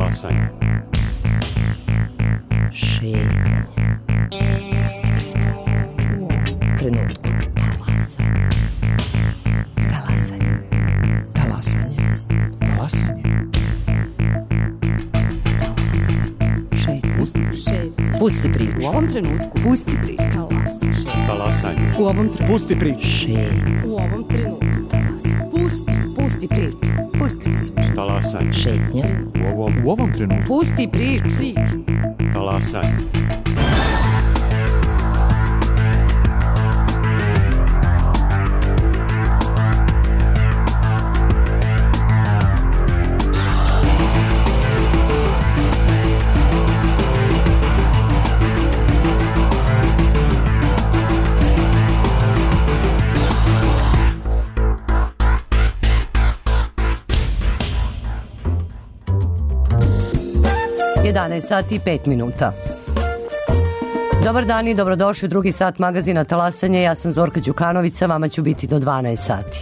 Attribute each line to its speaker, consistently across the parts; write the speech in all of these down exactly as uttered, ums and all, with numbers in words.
Speaker 1: Talasanje.
Speaker 2: Šetnje. Pusti priču. U ovom trenutku. Talasanje. Talasanje. Talasanje.
Speaker 3: Talasanje.
Speaker 2: Šetnje. Pusti priču.
Speaker 4: U ovom trenutku.
Speaker 2: Pusti priču.
Speaker 4: Talas.
Speaker 1: Talasanje.
Speaker 4: U ovom trenutku.
Speaker 3: Pusti priču.
Speaker 2: Šetnje.
Speaker 4: U ovom trenutku.
Speaker 2: Talas.
Speaker 4: Pusti.
Speaker 2: Pusti priču. Pusti priču.
Speaker 1: Talasanje.
Speaker 2: Šetnje.
Speaker 1: U ovom,
Speaker 3: U ovom trenutku.
Speaker 2: Pusti priču.
Speaker 4: Priču.
Speaker 1: talasanje.
Speaker 5: jedanaest sati i pet minuta. Dobar dan i dobrodošli u drugi sat magazina Talasanje. Ja sam Zorka Đukanović, sa vama ću biti do dvanaest sati.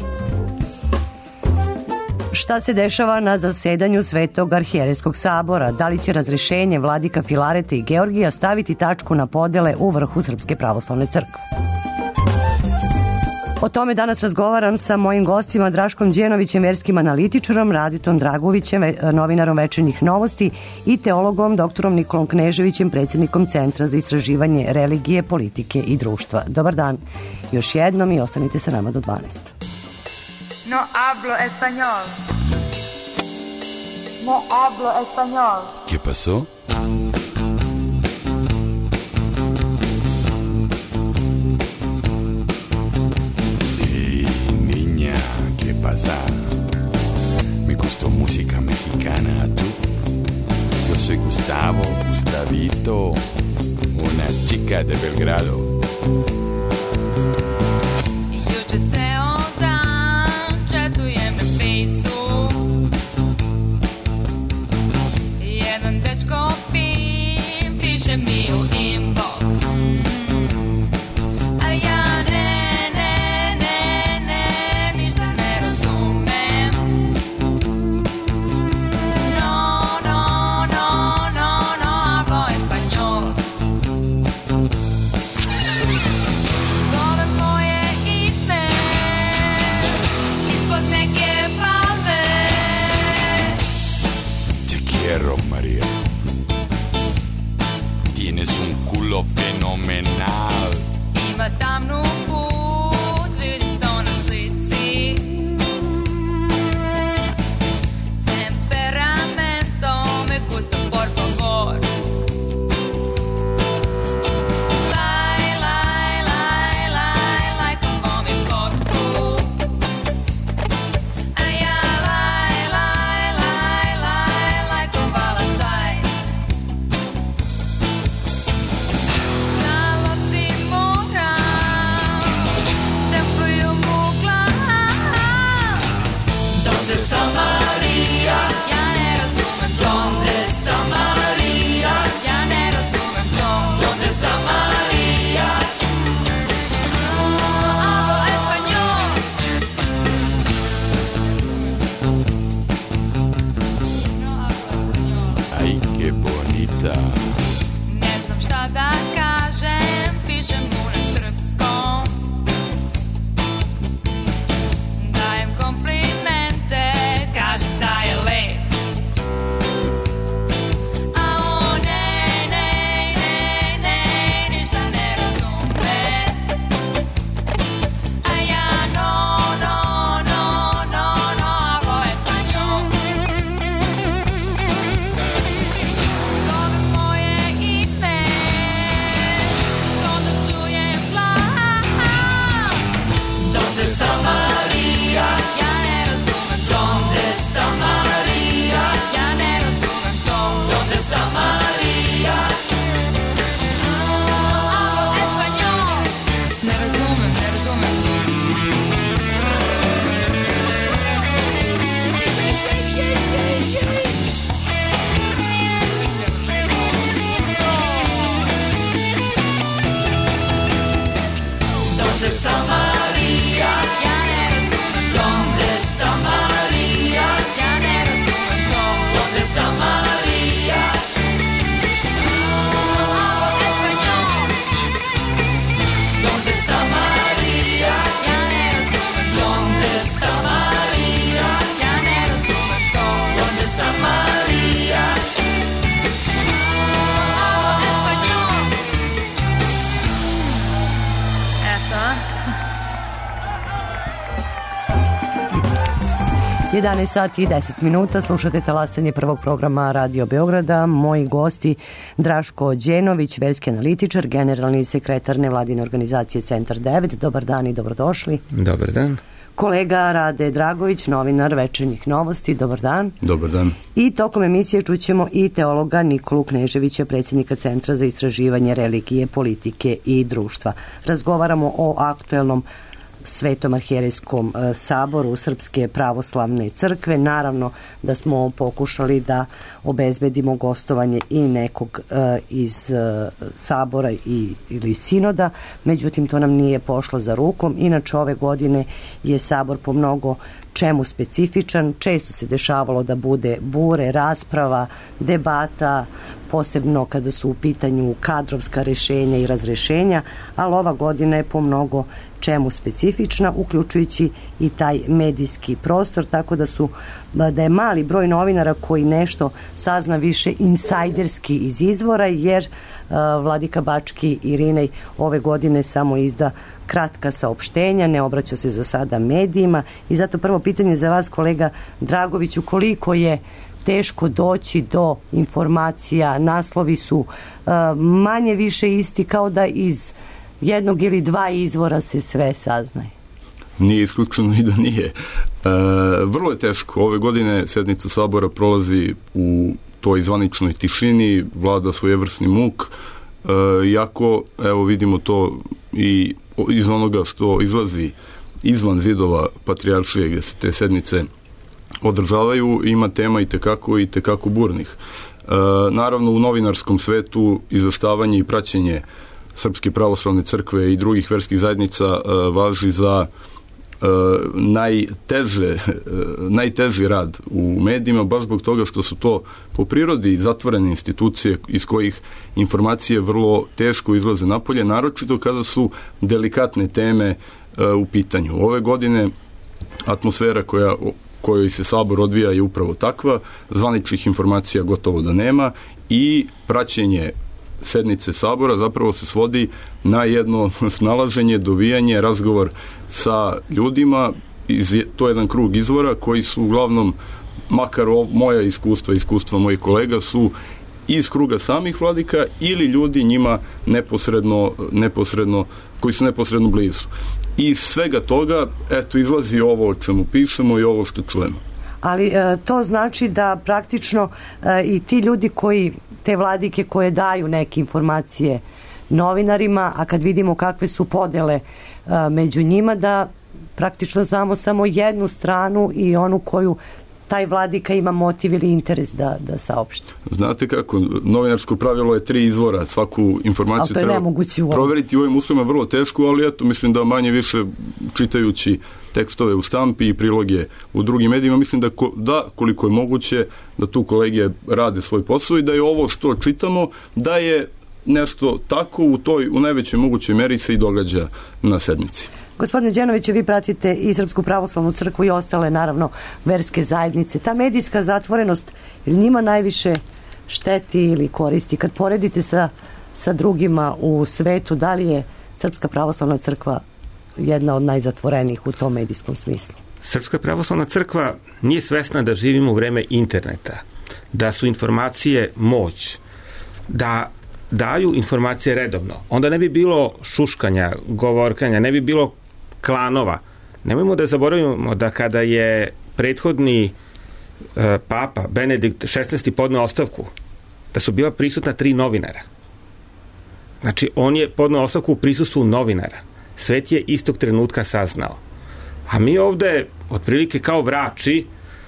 Speaker 5: Šta se dešava na zasedanju Svetog arhijerejskog sabora? Da li će razrešenje vladika Filareta i Georgija staviti tačku na podele u vrhu Srpske pravoslavne crkve? O tome danas razgovaram sa mojim gostima Draškom Đenovićem, verskim analitičarom, Raditom Dragovićem, novinarom Večernjih novosti i teologom doktorom Nikolom Kneževićem, predsjednikom Centra za istraživanje religije, politike i društva. Dobar dan još jednom i ostanite sa nama do dvanaest.
Speaker 6: No hablo español. No hablo español.
Speaker 7: ¿Qué pasó? ¿Qué pasa? Me gustó música mexicana, ¿tú? Yo soy Gustavo, Gustavito, una chica de Belgrado.
Speaker 8: Juče ceo dan četujem na fejsu, jedan dečko fin piše mi u inbox, a ja ne Zovem
Speaker 5: jedanaest sati i deset minuta, slušate talasanje prvog programa Radio Beograda. Moji gosti Draško Đenović, verski analitičar, generalni sekretar nevladine organizacije Centar devet. Dobar dan i dobrodošli.
Speaker 1: Dobar dan.
Speaker 5: Kolega Rade Dragović, novinar Večernjih novosti. Dobar dan.
Speaker 1: Dobar dan.
Speaker 5: I tokom emisije čućemo i teologa Nikolu Kneževića, predsjednika Centra za istraživanje religije, politike i društva. Razgovaramo o aktuelnom Svetom arhijerejskom saboru Srpske pravoslavne crkve. Naravno da smo pokušali da obezbedimo gostovanje i nekog iz sabora i, ili sinoda, međutim to nam nije pošlo za rukom. Inače ove godine je sabor po mnogo čemu specifičan. Često se dešavalo da bude bure, rasprava, debata, posebno kada su u pitanju kadrovska rešenja i razrešenja, ali ova godina je po mnogo čemu specifična, uključujući i taj medijski prostor, tako da su da je mali broj novinara koji nešto sazna više insajderski iz izvora, jer uh, Vladika Bački Irinej ove godine samo izda kratka saopštenja, ne obraća se za sada medijima. I zato prvo pitanje za vas, kolega Dragoviću, koliko je teško doći do informacija, naslovi su uh, manje više isti, kao da iz jednog ili dva izvora se sve saznaje?
Speaker 1: Nije isključeno i da nije. E, vrlo je teško. Ove godine sednica sabora prolazi u toj zvaničnoj tišini, vlada svojevrsni muk, e, iako, evo vidimo to i iz onoga što izlazi izvan zidova Patrijaršije gdje se te sednice održavaju, ima tema i tekako i tekako burnih. E, naravno, u novinarskom svetu izveštavanje i praćenje Srpske pravoslavne crkve i drugih verskih zajednica uh, važi za uh, najteže, uh, najteži rad u medijima, baš zbog toga što su to po prirodi zatvorene institucije iz kojih informacije vrlo teško izlaze napolje, naročito kada su delikatne teme uh, u pitanju. Ove godine atmosfera koja kojoj se sabor odvija je upravo takva, zvaničnih informacija gotovo da nema i praćenje sednice sabora zapravo se svodi na jedno snalaženje, dovijanje, razgovor sa ljudima, iz, to je jedan krug izvora koji su uglavnom, makar o, moja iskustva, iskustva mojih kolega su iz kruga samih vladika ili ljudi njima neposredno, neposredno koji su neposredno blizu. I iz svega toga, eto, izlazi ovo o čemu pišemo i ovo što čujemo.
Speaker 5: Ali e, to znači da praktično e, i ti ljudi koji, te vladike koje daju neke informacije novinarima, a kad vidimo kakve su podele e, među njima, da praktično znamo samo jednu stranu i onu koju taj vladika ima motiv ili interes da, da saopšti.
Speaker 1: Znate kako, novinarsko pravilo je tri izvora, svaku informaciju treba proveriti u ovim uslovima, vrlo teško, ali eto, mislim da manje više čitajući tekstove u štampi i priloge u drugim medijima, mislim da, ko, da koliko je moguće da tu kolege rade svoj posao i da je ovo što čitamo, da je nešto tako u toj, u najvećoj mogućoj meri se i događa na sednici.
Speaker 5: Gospodine Đenoviću, vi pratite i Srpsku pravoslavnu crkvu i ostale, naravno, verske zajednice. Ta medijska zatvorenost, ili njima najviše šteti ili koristi? Kad poredite sa, sa drugima u svetu, da li je Srpska pravoslavna crkva jedna od najzatvorenijih u tom medijskom smislu?
Speaker 3: Srpska pravoslavna crkva nije svesna da živimo u vreme interneta, da su informacije moć, da daju informacije redovno. Onda ne bi bilo šuškanja, govorkanja, ne bi bilo klanova. Nemojmo da zaboravimo da kada je prethodni e, papa Benedikt šesnaesti podneo ostavku, da su bila prisutna tri novinara. Znači, on je podneo ostavku u prisustvu novinara. Svet je istog trenutka saznao. A mi ovde, otprilike kao vrači,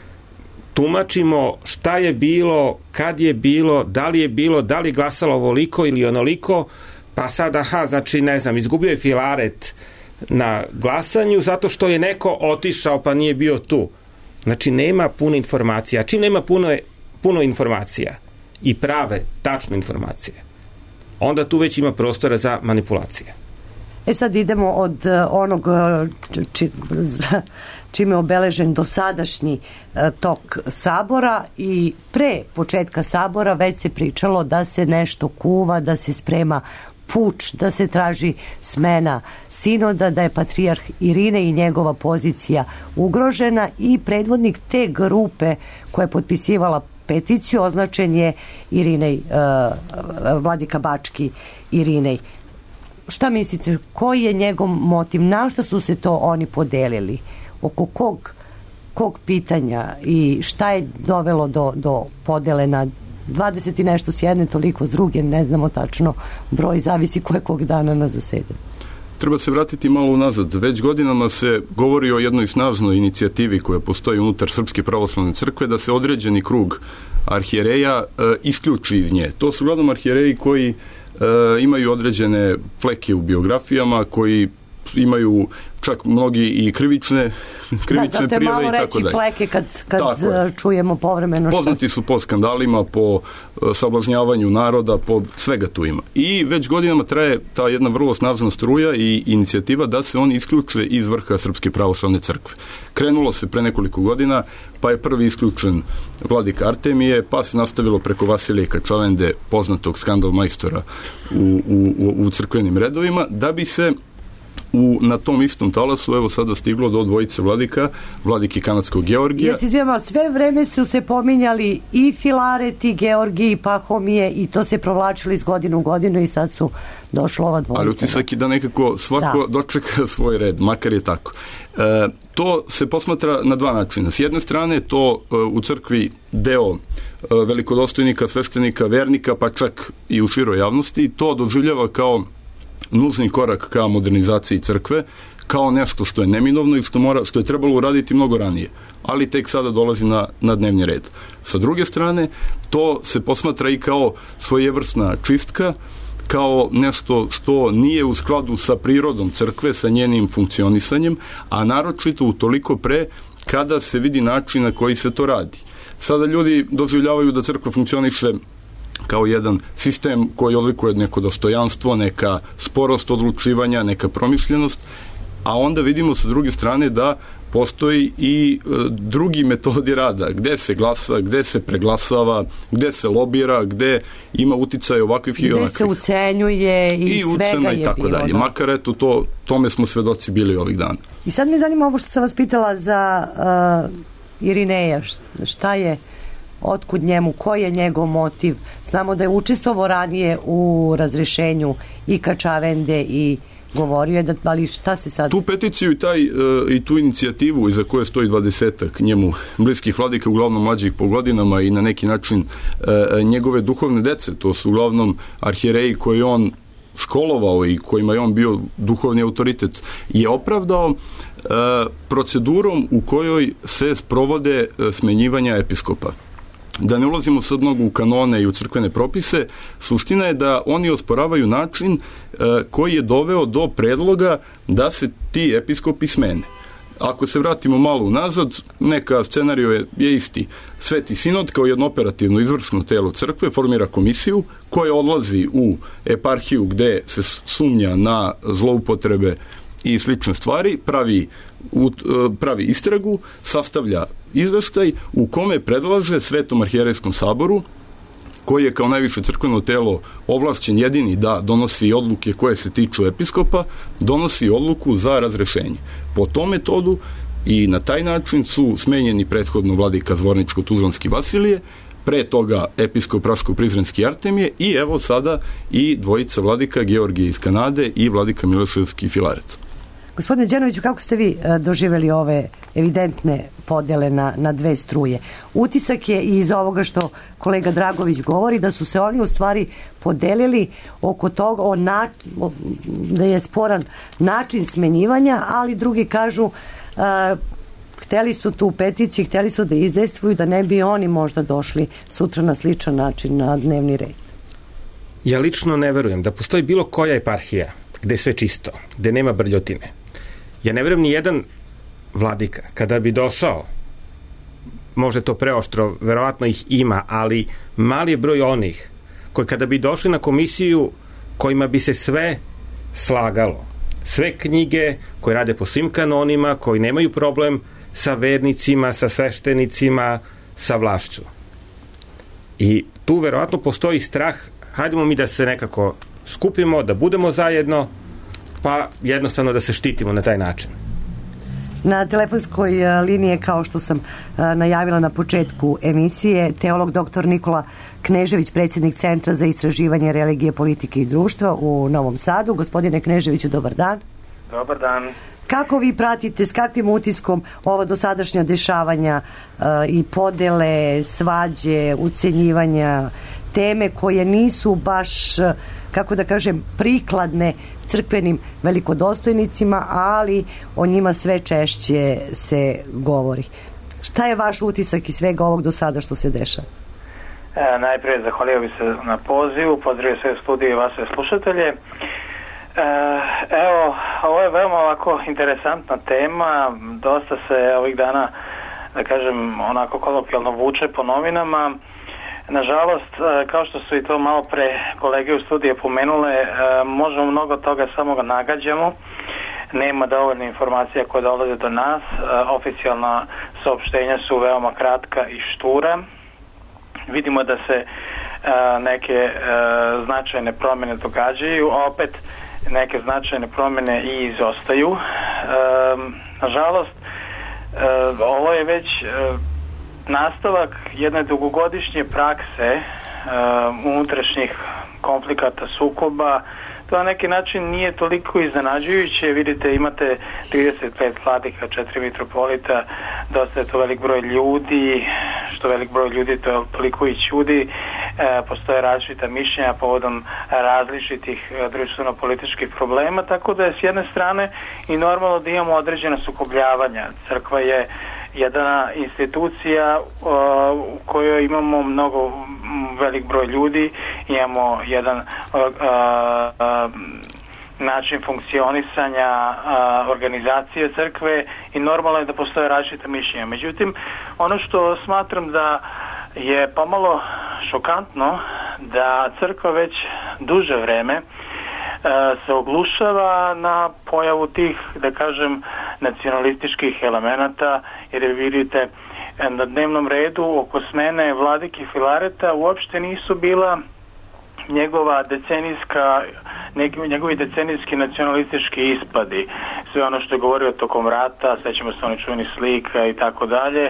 Speaker 3: tumačimo šta je bilo, kad je bilo, da li je bilo, da li je glasalo ovoliko ili onoliko, pa sad, aha, znači, ne znam, izgubio je Filaret na glasanju zato što je neko otišao pa nije bio tu. Znači, nema puno informacija. Čim nema puno, puno informacija i prave, tačne informacije, onda tu već ima prostora za manipulacije.
Speaker 5: E sad idemo od onog či, čime je obeležen dosadašnji tok sabora i pre početka sabora već se pričalo da se nešto kuva, da se sprema puč, da se traži smena sinoda, da je patrijarh Irinej i njegova pozicija ugrožena, i predvodnik te grupe koja je potpisivala peticiju označen je Irinej, uh, vladika Bački Irinej. Šta mislite, koji je njegov motiv, na što su se to oni podelili, oko kog, kog pitanja i šta je dovelo do, do podele na dvadeset i nešto s jedne, toliko s druge, ne znamo tačno broj, zavisi koje kog dana na zasedanju.
Speaker 1: Treba se vratiti malo unazad. Već godinama se govori o jednoj snažnoj inicijativi koja postoji unutar Srpske pravoslavne crkve, da se određeni krug arhijereja e, isključi iz nje. To su uglavnom arhijereji koji e, imaju određene fleke u biografijama, koji imaju čak mnogi i krivične krivične
Speaker 5: da,
Speaker 1: prijave i tako dalje. Da, zato je malo reći
Speaker 5: fleke kad, kad čujemo povremeno.
Speaker 1: Poznati su po skandalima, po sablažnjavanju naroda, po svega tu ima. I već godinama traje ta jedna vrlo snažna struja i inicijativa da se oni isključe iz vrha Srpske pravoslavne crkve. Krenulo se pre nekoliko godina, pa je prvi isključen vladika Artemije, pa se nastavilo preko Vasilija Kačavende, poznatog skandal majstora u, u, u crkvenim redovima, da bi se U, na tom istom talasu evo sada stiglo do dvojice vladika, vladiki kanadskog Georgija.
Speaker 5: Jesi izvijama, sve vreme su se pominjali i Filaret i Georgij i Pahomije i to se provlačilo iz godinu u godinu i sad su došlo ova dvojica.
Speaker 1: Ali utisak je da nekako svako da. dočeka svoj red, makar je tako. E, to se posmatra na dva načina. S jedne strane to e, u crkvi deo e, velikodostojnika, sveštenika, vernika, pa čak i u široj javnosti, to doživljava kao nužni korak ka modernizaciji crkve, kao nešto što je neminovno i što, mora, što je trebalo uraditi mnogo ranije, ali tek sada dolazi na, na dnevni red. Sa druge strane, to se posmatra i kao svojevrsna čistka, kao nešto što nije u skladu sa prirodom crkve, sa njenim funkcionisanjem, a naročito utoliko pre kada se vidi način na koji se to radi. Sada ljudi doživljavaju da crkva funkcioniše kao jedan sistem koji odlikuje neko dostojanstvo, neka sporost odlučivanja, neka promišljenost, a onda vidimo sa druge strane da postoji i e, drugi metodi rada, gde se glasa, gde se preglasava, gde se lobira, gde ima uticaj ovakvih i onakvih.
Speaker 5: Gde se ucenjuje i, i svega je
Speaker 1: i tako
Speaker 5: bilo.
Speaker 1: Dalje. Da. Makar eto, to, tome smo svedoci bili ovih dana.
Speaker 5: I sad mi zanima ovo što sam vas pitala za uh, Irineja, šta je, otkud njemu, koji je njegov motiv. Znamo da je učestvovao ranije u razrešenju i Kačavende i govorio je da, ali šta se sad...
Speaker 1: Tu peticiju i, taj, i tu inicijativu iza koje stoji dvadesetak njemu bliskih vladika, uglavnom mlađih po godinama i na neki način njegove duhovne dece, to su uglavnom arhijereji koji on školovao i kojima je on bio duhovni autoritet, je opravdao procedurom u kojoj se sprovode smenjivanja episkopa. Da ne ulazimo sad mnogo u kanone i u crkvene propise, suština je da oni osporavaju način e, koji je doveo do predloga da se ti episkopi smene. Ako se vratimo malo unazad, neka scenario je, je isti. Sveti sinod kao jedno operativno izvršno telo crkve formira komisiju koja odlazi u eparhiju gde se sumnja na zloupotrebe i slične stvari, pravi, u, pravi istragu, sastavlja izveštaj u kome predlaže Svetom arhijerejskom saboru, koji je kao najviše crkveno telo ovlašćen jedini da donosi odluke koje se tiču episkopa, donosi odluku za razrešenje. Po tom metodu i na taj način su smenjeni prethodno vladika Zvorničko-Tuzlanski Vasilije, pre toga episkop Raško-Prizrenski Artemije i evo sada i dvojica vladika Georgije iz Kanade i vladika Miloševski Filaret.
Speaker 5: Gospodine Đenoviću, kako ste vi doživjeli ove evidentne podele na, na dve struje? Utisak je i iz ovoga što kolega Dragović govori, da su se oni u stvari podelili oko toga o na, o, da je sporan način smenjivanja, ali drugi kažu a, hteli su tu peticiju, hteli su da izdejstvuju da ne bi oni možda došli sutra na sličan način na dnevni red.
Speaker 3: Ja lično ne verujem da postoji bilo koja eparhija gde je sve čisto, gde nema brljotine. Ja ne verujem ni jedan vladika, kada bi došao, može to preoštro, verovatno ih ima, ali mali je broj onih koji kada bi došli na komisiju kojima bi se sve slagalo, sve knjige koje rade po svim kanonima, koji nemaju problem sa vernicima, sa sveštenicima, sa vlašću. I tu verovatno postoji strah, hajdemo mi da se nekako skupimo, da budemo zajedno, pa jednostavno da se štitimo na taj način.
Speaker 5: Na telefonskoj liniji je, kao što sam najavila na početku emisije, teolog doktor Nikola Knežević, predsjednik Centra za istraživanje religije, politike i društva u Novom Sadu. Gospodine Kneževiću, dobar dan.
Speaker 9: Dobar dan.
Speaker 5: Kako vi pratite, s kakvim utiskom ova dosadašnja dešavanja uh, i podele, svađe, ucenjivanja, teme koje nisu baš, kako da kažem, prikladne crkvenim velikodostojnicima, ali o njima sve češće se govori. Šta je vaš utisak iz svega ovog do sada što se dešava?
Speaker 9: E, najprije zahvalio bi se na pozivu, pozdravio sve studije i vas sve slušatelje. E, evo, ovo je veoma ovako interesantna tema, dosta se ovih dana, da kažem, onako kolokvijalno vuče po novinama. Nažalost, kao što su i to malo pre kolege u studije pomenule, možemo mnogo toga samo ga nagađamo. Nema dovoljno informacija koje dolaze do nas. Oficijalna saopštenja su veoma kratka i štura. Vidimo da se neke značajne promjene događaju, a opet neke značajne promjene i izostaju. Nažalost, ovo je već nastavak jedne dugogodišnje prakse uh, unutrašnjih konflikata, sukoba. To na neki način nije toliko iznenađujuće. Vidite, imate trideset pet vladika, četiri mitropolita, dosta je to velik broj ljudi, što velik broj ljudi to je toliko i čudi. E, postoje različita mišljenja povodom različitih e, društveno-političkih problema, tako da je s jedne strane i normalno da imamo određena sukobljavanja. Crkva je jedna institucija uh, u kojoj imamo mnogo velik broj ljudi, imamo jedan uh, uh, način funkcionisanja uh, organizacije crkve i normalno je da postoje različita mišljenja. Međutim, ono što smatram da je pomalo šokantno, da crkva već duže vreme se oglušava na pojavu tih, da kažem, nacionalističkih elemenata, jer vidite na dnevnom redu oko smene vladike Filareta uopšte nisu bila njegova decenijska, njegovi decenijski nacionalistički ispadi. Sve ono što je govorio tokom rata, sećamo se onih čuvenih slika i tako dalje.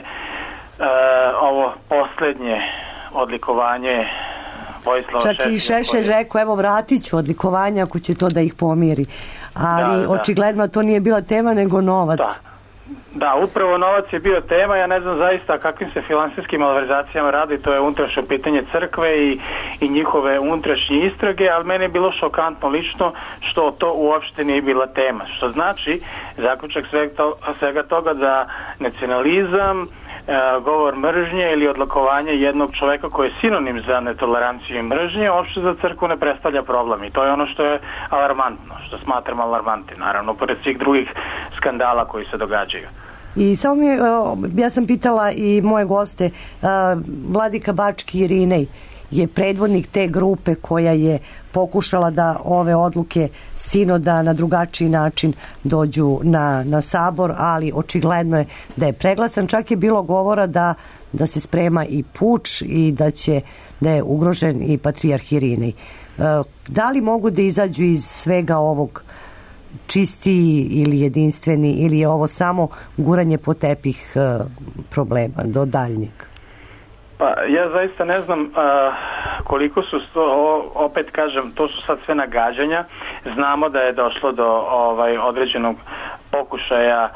Speaker 9: Ovo posljednje odlikovanje Vojislava
Speaker 5: Čak
Speaker 9: Šešelja,
Speaker 5: i Šešelj
Speaker 9: koji...
Speaker 5: rekao, evo vratit ću odlikovanja ako će to da ih pomiri. Ali
Speaker 9: da, da.
Speaker 5: očigledno to nije bila tema nego novac.
Speaker 9: Da. Da, upravo novac je bio tema. Ja ne znam zaista kakvim se finansijskim malverzacijama radi, to je unutrašnje pitanje crkve i, i njihove unutrašnje istrage, ali meni je bilo šokantno lično što to uopšte nije bila tema. Što znači, zaključak svega, to, svega toga da nacionalizam, govor mržnje ili odlikovanje jednog čoveka koji je sinonim za netoleranciju i mržnje, uopšte za crkvu ne predstavlja problem. I to je ono što je alarmantno, što smatram alarmantnim, naravno, pored svih drugih skandala koji se događaju.
Speaker 5: I samo mi, ja sam pitala i moje goste, vladika Bački Irinej je predvodnik te grupe koja je pokušala da ove odluke sinoda na drugačiji način dođu na, na sabor, ali očigledno je da je preglasan. Čak je bilo govora da, da se sprema i puč i da će da je ugrožen i patrijarh Irinej. Da li mogu da izađu iz svega ovog čistiji ili jedinstveni, ili je ovo samo guranje po tepih problema do daljnjeg?
Speaker 9: Pa ja zaista ne znam uh, koliko su to, opet kažem, to su sad sve nagađanja. Znamo da je došlo do ovaj određenog pokušaja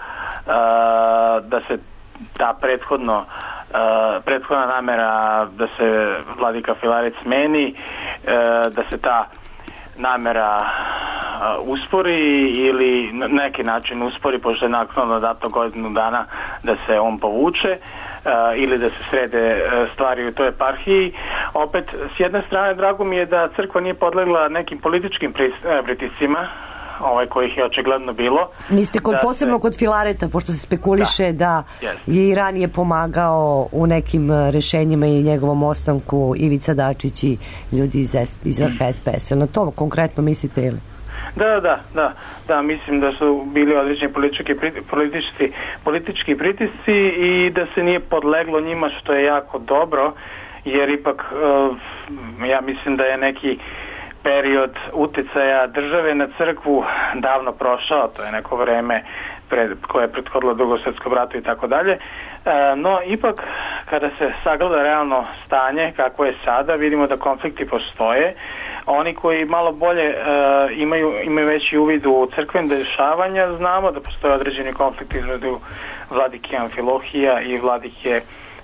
Speaker 9: uh, da se ta prethodno uh, prethodna namera da se vladika Filaret smeni, uh, da se ta namera uh, uspori ili na neki način uspori, pošto je naknadno dato godinu dana da se on povuče. Uh, ili da se srede uh, stvari u toj eparhiji. Opet, s jedne strane, drago mi je da crkva nije podlegla nekim političkim pritiscima, ovaj kojih je očigledno bilo.
Speaker 5: Mislite kod, posebno se... kod Filareta, pošto se spekuliše da, da yes. je i ranije pomagao u nekim rešenjima i njegovom ostanku Ivica Dačić i ljudi iz, iz vrha S P S. Na to konkretno mislite ili?
Speaker 9: Da, da, da, da, mislim da su bili određeni politički, politički, politički pritisci i da se nije podleglo njima, što je jako dobro, jer ipak uh, ja mislim da je neki period uticaja države na crkvu davno prošao, to je neko vreme pred, koje je prethodilo Drugom svjetskom ratu i tako dalje. No, ipak, kada se sagleda realno stanje kako je sada, vidimo da konflikti postoje. Oni koji malo bolje uh, imaju, imaju veći uvid u crkvene dešavanja, znamo da postoje određeni konflikti između vladike Amfilohija i vladike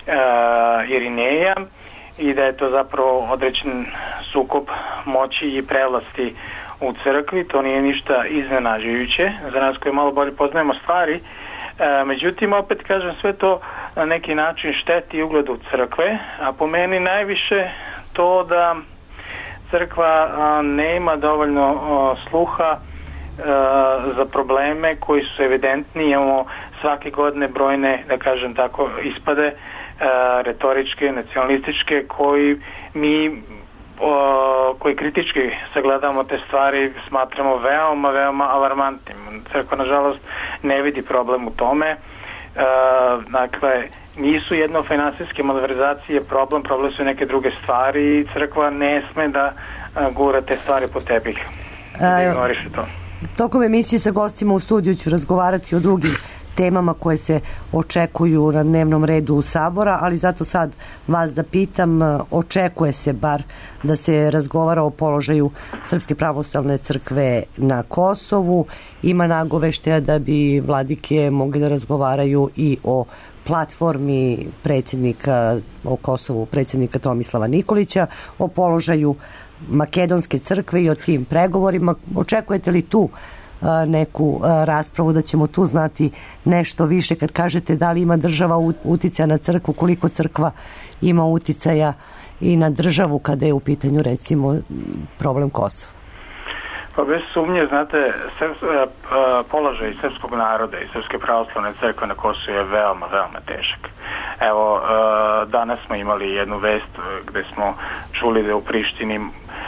Speaker 9: uh, Irineja i da je to zapravo određen sukob moći i prevlasti u crkvi. To nije ništa iznenađujuće za nas koji malo bolje poznajemo stvari. E, međutim, opet kažem, sve to na neki način šteti ugledu crkve, a po meni najviše to da crkva a, nema dovoljno a, sluha a, za probleme koji su evidentni. Imamo svake godine brojne, da kažem tako, ispade a, retoričke, nacionalističke, koji mi O, koji kritički sagledamo te stvari, smatramo veoma, veoma alarmantnim. Crkva, nažalost, ne vidi problem u tome. E, dakle, nisu jedno finansijske malverzacije problem, problem su neke druge stvari i crkva ne sme da a, gura te stvari po tepih. Da ignoriše to.
Speaker 5: Tokom emisije sa gostima u studiju ću razgovarati o drugim temama koje se očekuju na dnevnom redu Sabora, ali zato sad vas da pitam, očekuje se bar da se razgovara o položaju Srpske pravoslavne crkve na Kosovu. Ima nagoveštaja da bi vladike mogli da razgovaraju i o platformi predsjednika o Kosovu, predsjednika Tomislava Nikolića, o položaju Makedonske crkve i o tim pregovorima. Očekujete li tu neku raspravu, da ćemo tu znati nešto više kad kažete da li ima država uticaja na crkvu, koliko crkva ima uticaja i na državu kada je u pitanju recimo problem Kosova?
Speaker 9: Pa bez sumnje, znate, srps, položaj srpskog naroda i Srpske pravoslavne crkve na Kosovu je veoma, veoma težak. Evo, danas smo imali jednu vest gde smo čuli da je u Prištini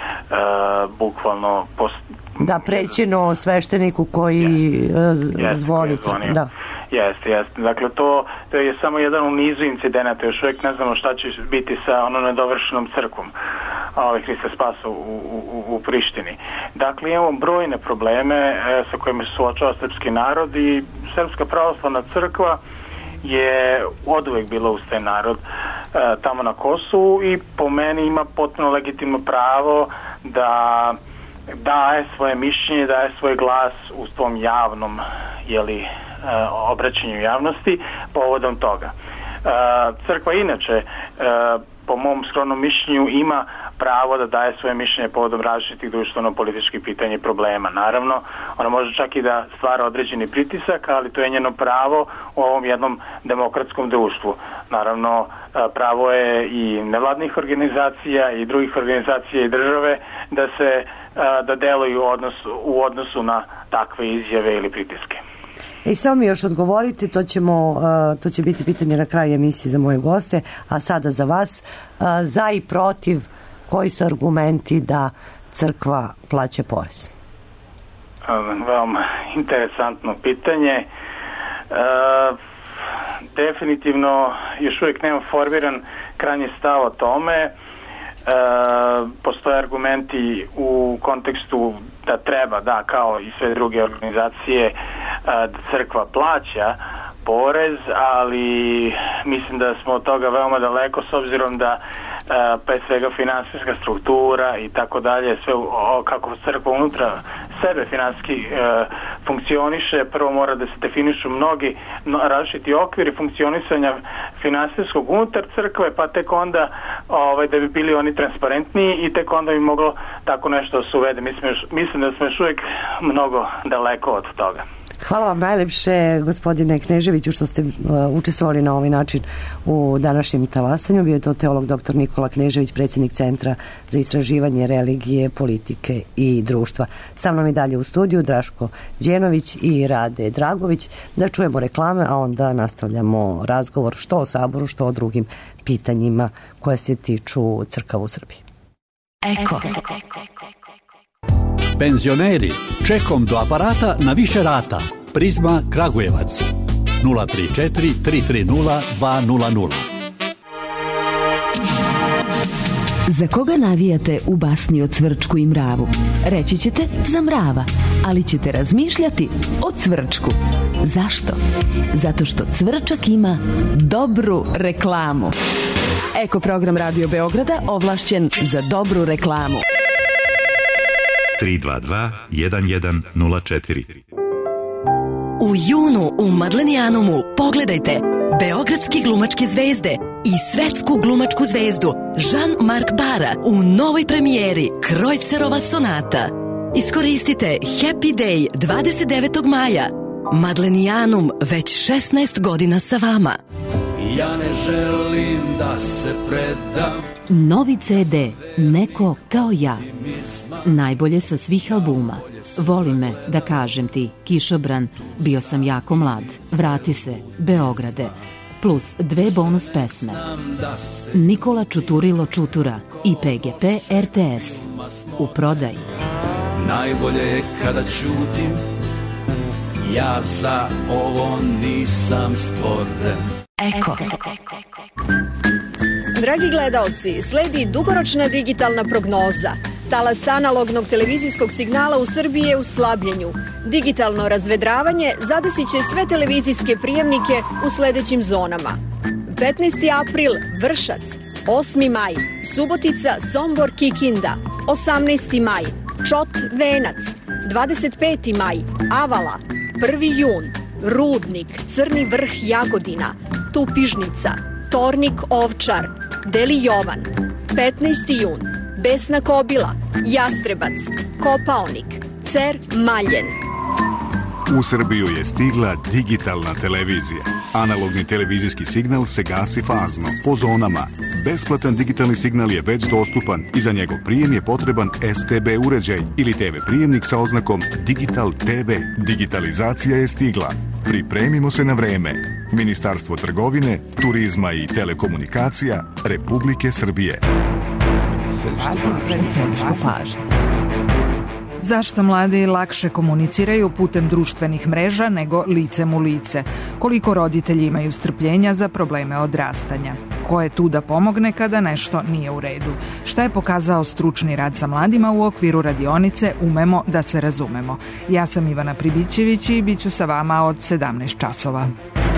Speaker 9: bukvalno post...
Speaker 5: Da, prećeno svešteniku koji yes. zvoni.
Speaker 9: Yes,
Speaker 5: da.
Speaker 9: Jeste, jeste. Dakle, to, to je samo jedan u nizu incidenata. Još uvijek ne znamo šta će biti sa onom nedovršenom crkvom ovaj Hrista Spasa u, u, u Prištini. Dakle, imamo brojne probleme e, sa kojima se suočava srpski narod i Srpska pravoslavna crkva je oduvijek bila uz taj narod e, tamo na Kosovu i po meni ima potpuno legitimno pravo da daje svoje mišljenje, daje svoj glas u tom javnom jeli, obraćanju javnosti povodom toga. Crkva inače, po mom skromnom mišljenju, ima pravo da daje svoje mišljenje povodom različitih društveno-političkih pitanja i problema. Naravno, ona može čak i da stvara određeni pritisak, ali to je njeno pravo u ovom jednom demokratskom društvu. Naravno, pravo je i nevladnih organizacija i drugih organizacija i države da se da deluju u odnosu, u odnosu na takve izjave ili pritiske.
Speaker 5: I samo mi još odgovorite, to, ćemo, to će biti pitanje na kraju emisije za moje goste, a sada za vas, za i protiv, koji su argumenti da crkva plaća porez?
Speaker 9: Veoma interesantno pitanje. E, definitivno još uvijek nemam formiran krajnji stav o tome. E, postoje argumenti u kontekstu da treba, da, kao i sve druge organizacije, da crkva plaća porez, ali mislim da smo od toga veoma daleko s obzirom da pre svega finansijska struktura i tako dalje, sve o, kako crkva unutra sebe finansijski e, funkcioniše. Prvo mora da se definišu mnogi no, različiti okviri funkcionisanja finansijskog unutar crkve, pa tek onda ovaj, da bi bili oni transparentniji i tek onda bi moglo tako nešto da se uvede. Mislim, mislim da smo još uvijek mnogo daleko od toga.
Speaker 5: Hvala vam najlepše, gospodine Kneževiću, što ste uh, učestvovali na ovaj način u današnjem talasanju. Bio je to teolog doktor Nikola Knežević, predsjednik Centra za istraživanje religije, politike i društva. Sa mnom i dalje u studiju Draško Đenović i Rade Dragović. Da čujemo reklame, a onda nastavljamo razgovor što o Saboru, što o drugim pitanjima koje se tiču crkava u Srbiji.
Speaker 2: Eko.
Speaker 10: Penzioneri, čekom do aparata na više rata. Prizma Kragujevac nula tri četiri tri tri nula dva nula nula.
Speaker 11: Za koga navijate u basni o Cvrčku i mravu? Reći ćete za mrava, ali ćete razmišljati o Cvrčku. Zašto? Zato što Cvrčak ima dobru reklamu. Eko program Radio Beograda ovlašćen za dobru reklamu.
Speaker 12: tri dva dva jedan jedan nula četiri.
Speaker 13: U junu u Madlenijanumu pogledajte beogradske glumačke zvezde i svetsku glumačku zvezdu Jean-Marc Bara u novoj premijeri Krojcerova sonata. Iskoristite Happy Day dvadeset devetog maja. Madlenijanum već šesnaest godina sa vama.
Speaker 14: Ja ne želim da se predam.
Speaker 2: Novi ce de Neko kao ja. Najbolje sa svih albuma. Voli me, da kažem ti, Kišobran, bio sam jako mlad. Vrati se, Beograde. Plus dve bonus pesme. Nikola Čuturilo Čutura i pe ge pe er te es. U prodaji.
Speaker 14: Najbolje je kada ćutim. Ja za ovo nisam stvoren.
Speaker 11: Eko.
Speaker 15: Dragi gledaoci, sledi dugoročna digitalna prognoza. Talas analognog televizijskog signala u Srbiji je u slabljenju. Digitalno razvedravanje zadesit će sve televizijske prijemnike u sledećim zonama. petnaesti april Vršac, osmi maj Subotica, Sombor, Kikinda, osamnaesti maj Čot, Venac, dvadeset peti maj Avala, prvi jun Rudnik, Crni Vrh, Jagodina, Tupižnica, Tornik, Ovčar, Deli Jovan, petnaesti jun Besna Kobila, Jastrebac, Kopaonik, Cer, Maljen.
Speaker 16: U Srbiju je stigla digitalna televizija. Analogni televizijski signal se gasi fazno, po zonama. Besplatan digitalni signal je već dostupan i za njegov prijem je potreban es te be uređaj ili te ve prijemnik sa oznakom Digital te ve. Digitalizacija je stigla. Pripremimo se na vreme. Ministarstvo trgovine, turizma i telekomunikacija Republike Srbije.
Speaker 17: Zašto mladi lakše komuniciraju putem društvenih mreža nego licem u lice? Koliko roditelji imaju strpljenja za probleme odrastanja? Ko je tu da pomogne kada nešto nije u redu? Šta je pokazao stručni rad sa mladima u okviru radionice Umemo da se razumemo? Ja sam Ivana Pribićević i bit ću sa vama od sedamnaest časova.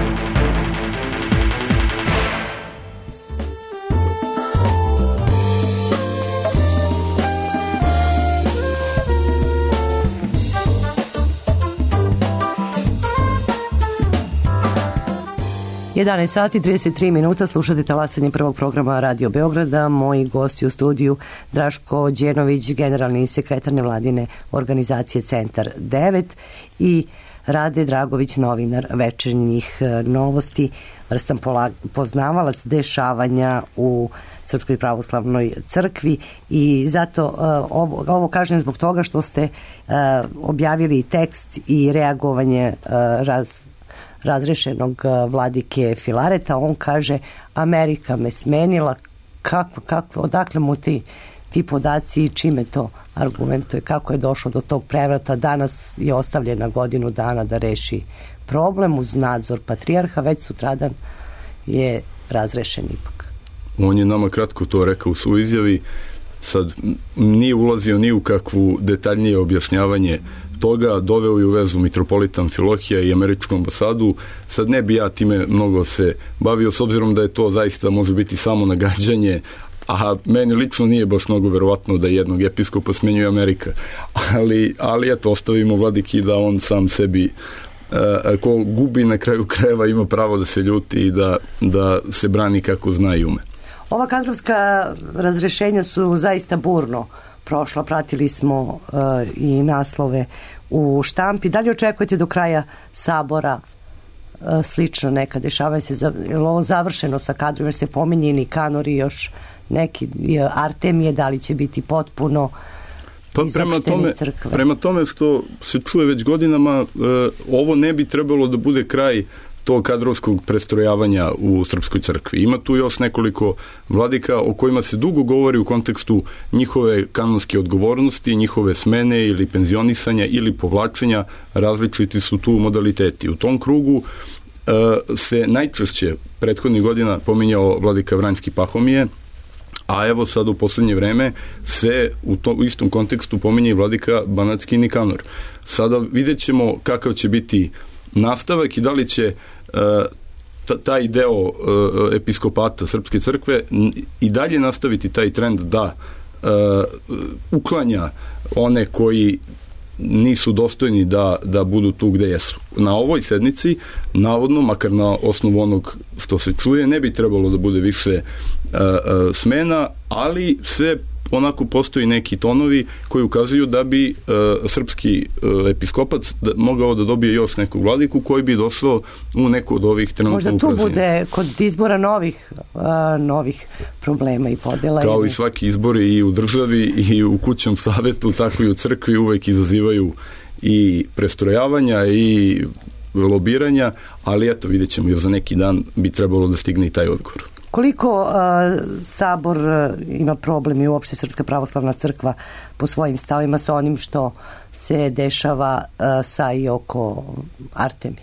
Speaker 5: jedanaest sati trideset tri minuta, slušate talasanje prvog programa Radio Beograda. Moji gosti u studiju Draško Đenović, generalni sekretar nevladine organizacije Centar devet i Rade Dragović, novinar Večernjih novosti, vrstan poznavalac dešavanja u Srpskoj pravoslavnoj crkvi i zato uh, ovo, ovo kažem zbog toga što ste uh, objavili tekst i reagovanje uh, raz razrešenog vladike Filareta. On kaže, Amerika me smenila, kako, kako, odakle mu ti, ti podaci i čime to argumentuje, kako je došlo do tog prevrata. Danas je ostavljena godinu dana da reši problem uz nadzor patrijarha, već sutradan je razrešen ipak.
Speaker 1: On je nama kratko to rekao u svojoj izjavi, sad nije ulazio ni u kakvu detaljnije objašnjavanje toga, doveo je u vezu mitropolitan Filohija i američku ambasadu. Sad ne bi ja time mnogo se bavio, s obzirom da je to zaista može biti samo nagađanje, a meni lično nije baš mnogo verovatno da jednog episkopa smenjuje Amerika. Ali, ali eto, ostavimo vladiki da on sam sebi ko gubi na kraju krajeva ima pravo da se ljuti i da, da se brani kako zna i ume.
Speaker 5: Ova kadrovska razrešenja su zaista burno prošla, pratili smo uh, i naslove u štampi. Da li očekujete do kraja sabora uh, slično neka dešavanja se, za, je li ovo završeno sa kadrom, jer se pominje i Nikanor i još neki Artemije, da li će biti potpuno
Speaker 1: pa prema tome, prema tome što se čuje već godinama, uh, ovo ne bi trebalo da bude kraj tog kadrovskog prestrojavanja u Srpskoj crkvi. Ima tu još nekoliko vladika o kojima se dugo govori u kontekstu njihove kanonske odgovornosti, njihove smene ili penzionisanja ili povlačenja, različiti su tu modaliteti. U tom krugu e, se najčešće prethodnih godina pominjao vladika Vranjski Pahomije, A evo sad u poslednje vreme se u, to, u istom kontekstu pominje i vladika Banatski Nikanor. Sada vidjet ćemo kakav će biti nastavak i da li će uh, taj deo uh, episkopata Srpske crkve i dalje nastaviti taj trend da uh, uklanja one koji nisu dostojni da, da budu tu gde jesu. Na ovoj sednici, navodno, makar na osnovu onog što se čuje, ne bi trebalo da bude više uh, uh, smena, ali se onako postoji neki tonovi koji ukazuju da bi uh, srpski uh, episkopat da, mogao da dobije još nekog vladiku koji bi došao u neku od ovih trenutno
Speaker 5: upražnjenja. Možda tu bude kod izbora novih, uh, novih problema i podela.
Speaker 1: Kao i svaki izbori i u državi i u kućnom savetu, tako i u crkvi uvek izazivaju i prestrojavanja i lobiranja, ali eto, vidjet ćemo, jer za neki dan bi trebalo da stigne i taj odgovor.
Speaker 5: Koliko uh, Sabor uh, ima problem i uopšte Srpska pravoslavna crkva po svojim stavima sa onim što se dešava uh, sa i oko Artemije?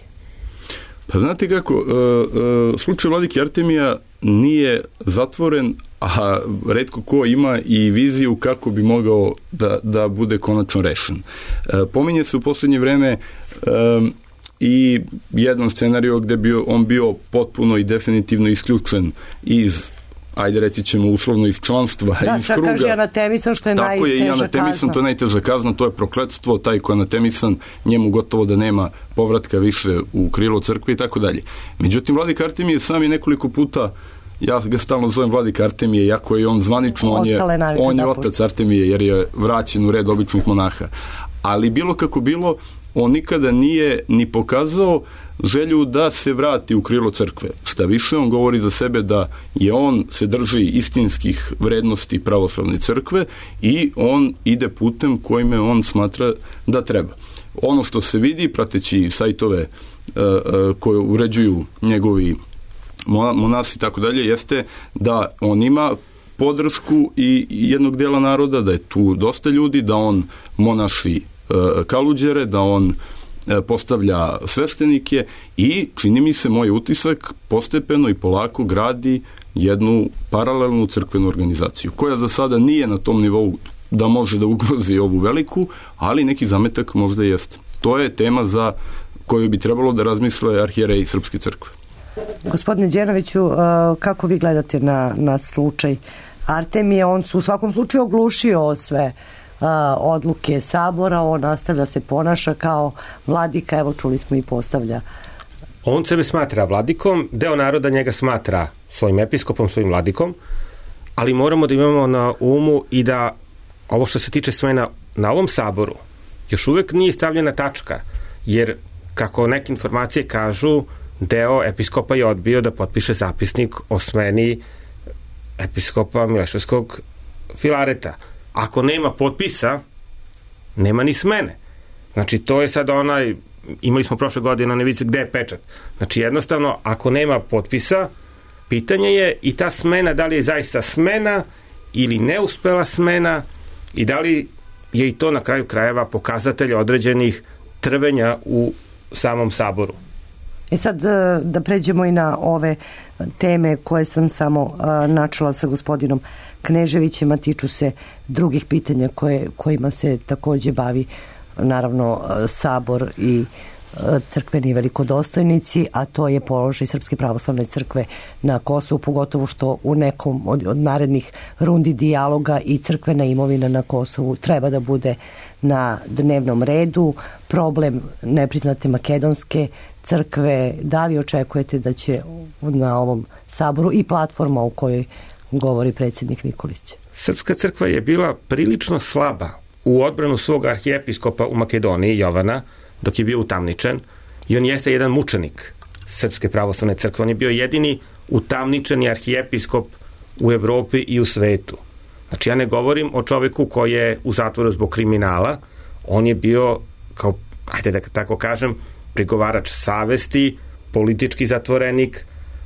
Speaker 1: Pa znate kako, uh, uh, slučaj vladike Artemija nije zatvoren, a retko ko ima i viziju kako bi mogao da, da bude konačno rešen. Uh, pominje se u poslednje vreme um, i jedan scenario gde bi on bio potpuno i definitivno isključen iz, ajde reći ćemo uslovno, iz članstva,
Speaker 5: da,
Speaker 1: iz kruga. Da,
Speaker 5: kaže anatemisan, što je
Speaker 1: tako
Speaker 5: najteža
Speaker 1: je, i anatemisan, kazna. To je najteža kazna, to je prokletstvo, taj ko je anatemisan, njemu gotovo da nema povratka više u krilo crkve i tako dalje. Međutim, vladika Artemije sam je nekoliko puta, ja ga stalno zovem vladika Artemije, jako je on zvanično, on je, on je otac Artemije, jer je vraćen u red običnih monaha. Ali bilo kako bilo, on nikada nije ni pokazao želju da se vrati u krilo crkve. Šta više, on govori za sebe da je on se drži istinskih vrednosti pravoslavne crkve i on ide putem kojime on smatra da treba. Ono što se vidi, prateći sajtove uh, uh, koje uređuju njegovi monasi i tako dalje, jeste da on ima podršku i jednog dela naroda, da je tu dosta ljudi, da on monaši kaluđere, da on postavlja sveštenike i čini mi se, moj utisak, postepeno i polako gradi jednu paralelnu crkvenu organizaciju, koja za sada nije na tom nivou da može da ugrozi ovu veliku, ali neki zametak možda jeste. To je tema za koju bi trebalo da razmisle arhijereji Srpske crkve.
Speaker 5: Gospodine Đenoviću, kako vi gledate na, na slučaj Artemije? On su u svakom slučaju oglušio sve odluke Sabora, on nastavlja se ponaša kao vladika, evo čuli smo i postavlja.
Speaker 3: On sebe smatra vladikom, deo naroda njega smatra svojim episkopom, svojim vladikom, ali moramo da imamo na umu i da ovo što se tiče smena na ovom Saboru još uvek nije stavljena tačka, jer kako neke informacije kažu, deo episkopa je odbio da potpiše zapisnik o smeni episkopa Mileševskog Filareta. Ako nema potpisa, nema ni smene. Znači, to je sad onaj, imali smo prošle godine na nevici gde je pečat. Znači, jednostavno, ako nema potpisa, pitanje je i ta smena, da li je zaista smena ili neuspela smena i da li je i to na kraju krajeva pokazatelj određenih trvenja u samom Saboru.
Speaker 5: E sad da pređemo i na ove teme koje sam samo načela sa gospodinom Kneževićem, a tiču se drugih pitanja koje, kojima se takođe bavi naravno Sabor i crkveni velikodostojnici, a to je položaj Srpske pravoslavne crkve na Kosovu, pogotovo što u nekom od, od narednih rundi dijaloga i crkvena imovina na Kosovu treba da bude na dnevnom redu. Problem nepriznate makedonske crkve, da li očekujete da će na ovom Saboru i platforma u kojoj govori predsjednik Nikolić?
Speaker 3: Srpska crkva je bila prilično slaba u odbranu svog arhijepiskopa u Makedoniji, Jovana, dok je bio utamničen, i on jeste jedan mučenik Srpske pravoslavne crkve. On je bio jedini utamničeni arhijepiskop u Evropi i u svetu. Znači, ja ne govorim o čoveku koji je u zatvoru zbog kriminala, on je bio, kao, ajde da tako kažem, prigovarač savesti, politički zatvorenik.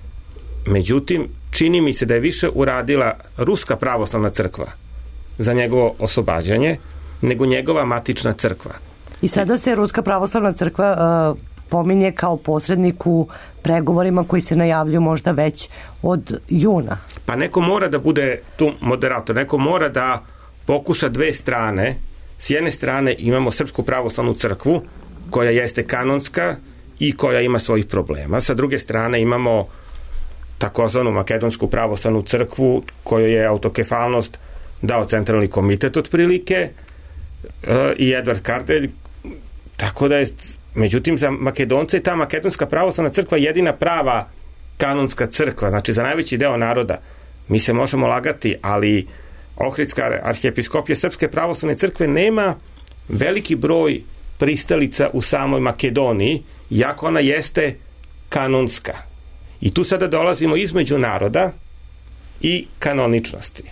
Speaker 3: Međutim, čini mi se da je više uradila Ruska pravoslavna crkva za njegovo oslobađanje nego njegova matična crkva.
Speaker 5: I sada se Ruska pravoslavna crkva uh, pominje kao posrednik u pregovorima koji se najavljuju možda već od juna.
Speaker 3: Pa neko mora da bude tu moderator, neko mora da pokuša dve strane. S jedne strane imamo Srpsku pravoslavnu crkvu, koja jeste kanonska i koja ima svojih problema. Sa druge strane imamo takozvanu Makedonsku pravoslavnu crkvu, kojoj je autokefalnost dao centralni komitet otprilike i Edvard Kardelj, tako da je, međutim, za Makedonce je ta Makedonska pravoslavna crkva jedina prava kanonska crkva, znači za najveći deo naroda. Mi se možemo lagati, ali Ohridska arhijepiskopija Srpske pravoslavne crkve nema veliki broj pristalica u samoj Makedoniji, iako ona jeste kanonska. I tu sada dolazimo između naroda i kanoničnosti.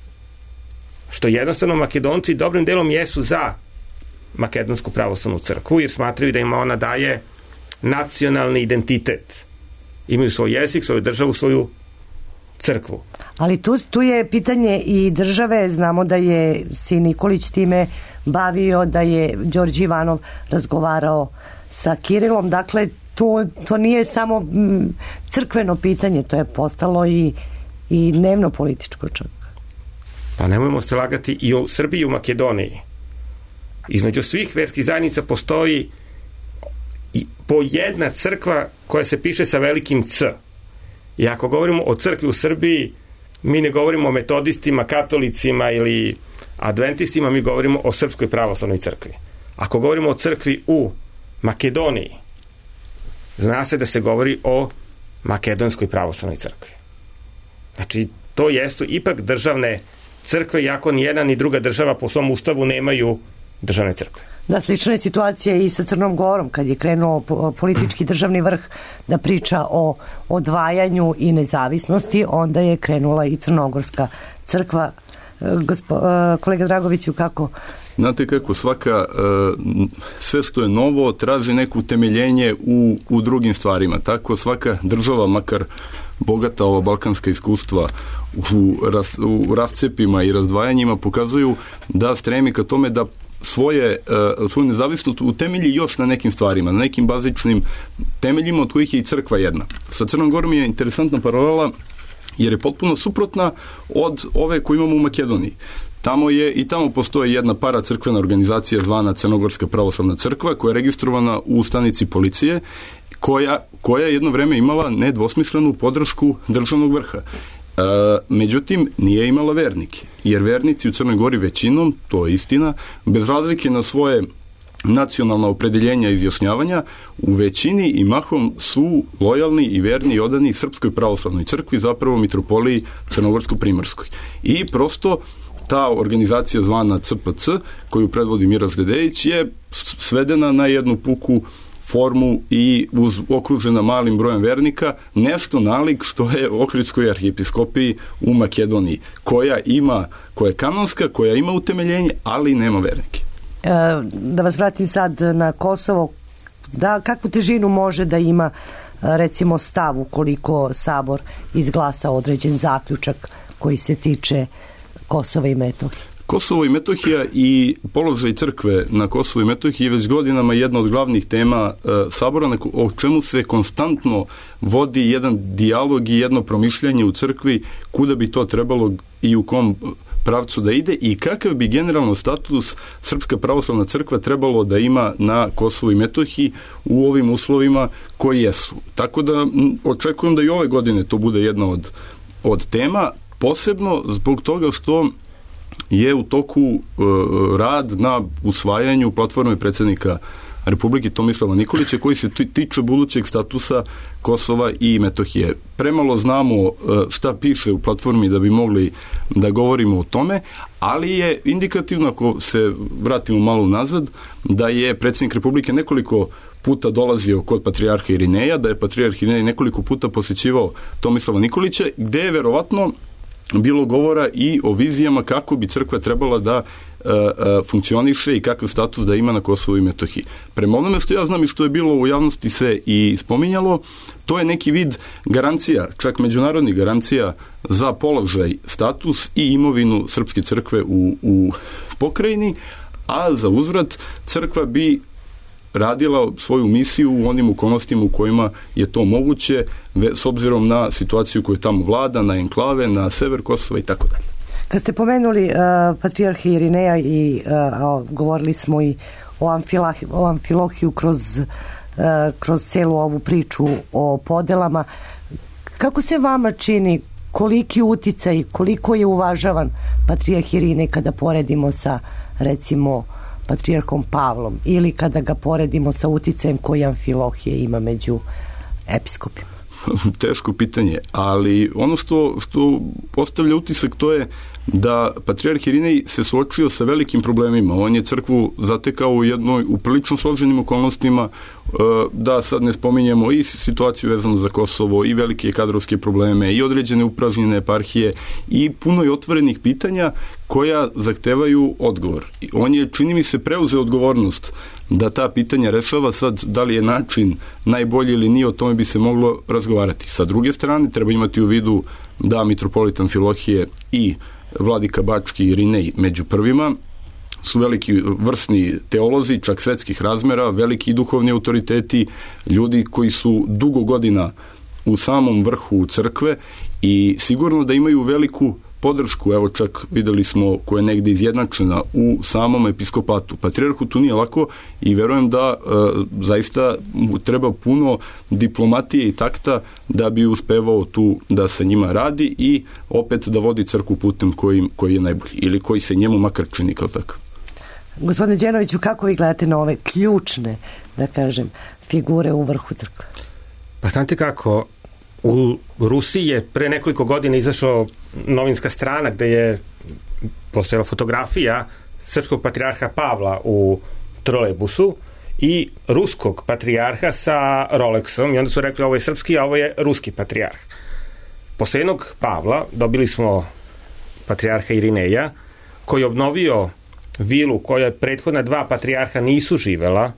Speaker 3: Što jednostavno Makedonci dobrim delom jesu za Makedonsku pravoslavnu crkvu, jer smatraju da im ona daje nacionalni identitet. Imaju svoj jezik, svoju državu, svoju crkvu.
Speaker 5: Ali tu, tu je pitanje i države, znamo da je sin Nikolić time bavio, da je Đorđe Ivanov razgovarao sa Kirilom, dakle to, to nije samo m, crkveno pitanje, to je postalo i, i dnevno političko čak.
Speaker 3: Pa nemojmo se lagati, i u Srbiji i u Makedoniji. Između svih verskih zajednica postoji i po jedna crkva koja se piše sa velikim C. I ako govorimo o crkvi u Srbiji, mi ne govorimo o metodistima, katolicima ili adventistima, mi govorimo o Srpskoj pravoslavnoj crkvi. Ako govorimo o crkvi u Makedoniji, zna se da se govori o Makedonskoj pravoslavnoj crkvi. Znači, to jesu ipak državne crkve, iako ni jedna ni druga država po svom ustavu nemaju državne crkve.
Speaker 5: Da, slična je situacija i sa Crnom Gorom, kad je krenuo politički državni vrh da priča o odvajanju i nezavisnosti, onda je krenula i Crnogorska crkva. Gospo, kolega Dragoviću, kako?
Speaker 1: Znate kako, svaka, sve što je novo traži neko utemeljenje u, u drugim stvarima. Tako svaka država, makar bogata ova balkanska iskustva u, raz, u rascepima i razdvajanjima, pokazuju da stremi ka tome da svoje, svoju nezavisnost utemelji još na nekim stvarima, na nekim bazičnim temeljima, od kojih je i crkva jedna. Sa Crnom Gorom je interesantna paralela, jer je potpuno suprotna od ove koju imamo u Makedoniji. Tamo je, i tamo postoji jedna paracrkvena organizacija zvana Crnogorska pravoslavna crkva, koja je registrovana u stanici policije, koja, koja je jedno vreme imala nedvosmislenu podršku državnog vrha. E, međutim, nije imala vernike, jer vernici u Crnoj Gori većinom, to je istina, bez razlike na svoje nacionalna opredeljenja i izjašnjavanja, u većini i mahom su lojalni i verni i odani Srpskoj pravoslavnoj crkvi, zapravo mitropoliji Crnogorsko-Primorskoj. I prosto ta organizacija zvana C P C, koju predvodi Miraš Dedejić, je svedena na jednu puku formu i uz, okružena malim brojem vernika, nešto nalik što je Ohridskoj arhijepiskopiji u Makedoniji, koja ima, koja je kanonska, koja ima utemeljenje, ali nema vernike.
Speaker 5: E, da vas vratim sad na Kosovo, da, kakvu težinu može da ima recimo stav ukoliko Sabor izglasa određen zaključak koji se tiče Kosova i Metohije?
Speaker 1: Kosovo i Metohija i položaj crkve na Kosovo i Metohiji je već godinama jedna od glavnih tema e, Sabora, o čemu se konstantno vodi jedan dijalog i jedno promišljanje u crkvi kuda bi to trebalo i u kom pravcu da ide i kakav bi generalno status Srpska pravoslavna crkva trebalo da ima na Kosovu i Metohiji u ovim uslovima koji jesu. Tako da m, očekujem da i ove godine to bude jedna od, od tema, posebno zbog toga što je u toku e, rad na usvajanju platforme predsjednika Republike Tomislava Nikolića koji se tiče budućeg statusa Kosova i Metohije. Premalo znamo e, šta piše u platformi da bi mogli da govorimo o tome, ali je indikativno, ako se vratimo malo nazad, da je predsjednik Republike nekoliko puta dolazio kod patrijarha Irineja, da je patrijarh Irinej nekoliko puta posjećivao Tomislava Nikolića, gde je verovatno bilo govora i o vizijama kako bi crkva trebala da e, e, funkcioniše i kakav status da ima na Kosovu i Metohiji. Prema onome što ja znam i što je bilo u javnosti se i spominjalo, to je neki vid garancija, čak međunarodnih garancija za položaj, status i imovinu Srpske crkve u, u pokrajini, a za uzvrat crkva bi radila svoju misiju u onim okolnostima u kojima je to moguće, s obzirom na situaciju koja tamo vlada, na enklave, na sever Kosova i tako dalje.
Speaker 5: Kad ste pomenuli uh, patrijarha Irineja i uh, govorili smo i o, amfilah, o amfilohiju kroz, uh, kroz celu ovu priču o podelama, kako se vama čini, koliki uticaj, koliko je uvažavan patrijarh Irinej kada poredimo sa, recimo, patrijarhom Pavlom ili kada ga poredimo sa uticajem koji Amfilohije ima među episkopima?
Speaker 1: Teško pitanje, ali ono što, što postavlja utisak to je da patrijarh Irinej se suočio sa velikim problemima. On je crkvu zatekao u jednoj u prilično složenim okolnostima, da sad ne spominjemo i situaciju vezanu za Kosovo, i velike kadrovske probleme, i određene upražnjene eparhije, i puno je otvorenih pitanja koja zahtevaju odgovor. On je, čini mi se, preuzeo odgovornost da ta pitanja rešava. Sad, da li je način najbolji ili nije, o tome bi se moglo razgovarati. Sa druge strane, treba imati u vidu da mitropolit Amfilohije i vladika Bački Irinej među prvima su veliki vrsni teolozi, čak svetskih razmera, veliki duhovni autoriteti, ljudi koji su dugo godina u samom vrhu crkve i sigurno da imaju veliku podršku, evo čak videli smo, koja je negde izjednačena u samom episkopatu. Patrijarhu tu nije lako i verujem da e, zaista mu treba puno diplomatije i takta da bi uspevao tu da se njima radi i opet da vodi crkvu putem koji, koji je najbolji ili koji se njemu makar čini kao takav.
Speaker 5: Gospodine Đenoviću, kako vi gledate na ove ključne, da kažem, figure u vrhu crkve?
Speaker 3: Pa znate kako, u Rusiji je pre nekoliko godina izašao novinska strana gde je postojala fotografija srpskog patrijarha Pavla u trolejbusu i ruskog patrijarha sa Rolexom i onda su rekli ovo je srpski, a ovo je ruski patrijarh. Posle jednog Pavla dobili smo patrijarha Irineja koji je obnovio vilu koja prethodna dva patrijarha nisu živela,